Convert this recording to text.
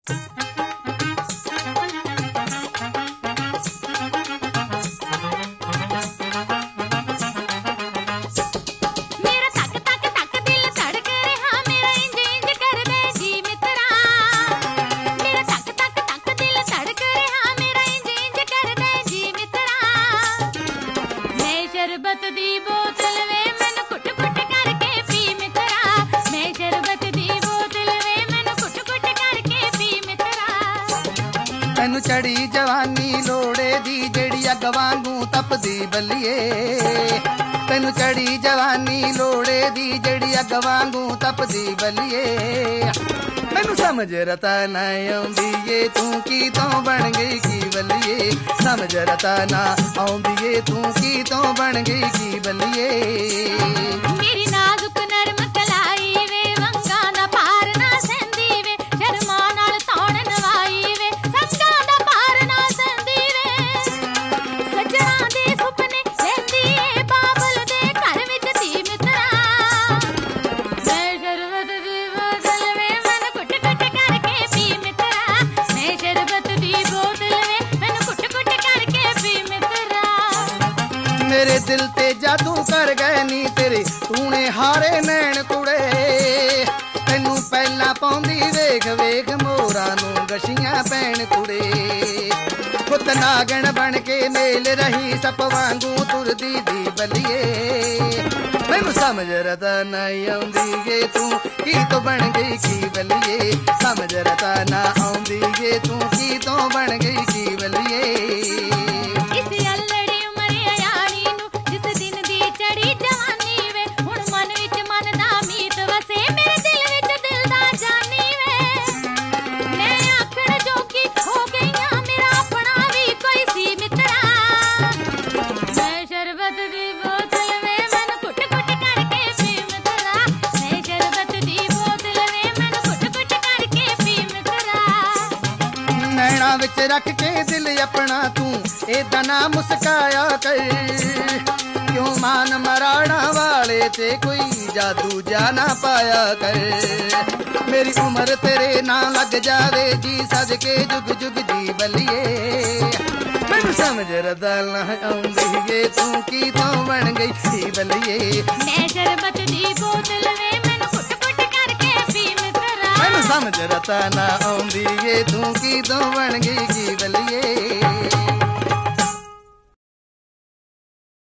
शरबत दी बोतल वे मैनू कुट कुट करके पी मित्रा, मैं शरबत दी बोतल वे मैनू कुट कुट करके पी मित्रा। तैनू चढ़ी जवानी लोड़े दी जेड़ी अग वांगू तपदी बलिए, तैनू चढ़ी जवानी लोड़े दी जेड़ी अग वांगू तपदी बलिए। मैनू समझ रता ना आउंदी ए तू की तो बन गई की बलिए, समझ रता ना आउंदी ए तू की तो बन गई की बलिए। मेरी नाजुक नरम कलाई वे वंगा दा पार ना सेंदी वे, शर्मा नाल तौण नवाई वे संगा दा पार ना सेंदी वे। सजना दे सुपने लेंदी ए बाबल दे घर विच धी मित्रा, मैं शरबत दी बोतल वे मैनू कुट कुट करके पी मित्रा, मैं शरबत दी बोतल वे मैनू कुट कुट करके पी मित्रा। मेरे दिल ते जादू कर गए नी तेरे तूने हारे नैन कुड़े, तैनू पहला पाउंदी वेख वेख मोरा नू गशियां पैण कुड़े। खुद नागण बन के मेल रही सप वांगू तुरदी दी बलिए, मैनू समझ रता ना आउंदी ए तू की तो बन गई की बलिए, समझ रता ना आउंदी ए तू की तो बन गई की बलिए। विच रख के दिल अपना तू एदा ना मुस्काया कर, क्यों मान मराड़ा वाले ते कोई जादू जाना पाया कर। मेरी उम्र तेरे ना लग जावे जी सज के जुग जुग जी बलिए, मैनू समझ रदा ना आउंदी ए तू की तो बन गई जी बलिए। मैं शरबत दी बोतल वे मैनू कुट कुट करके पी मित्रा, मैनू समझ रता ना आउंदी ए तू की तो बन गई की बलिए।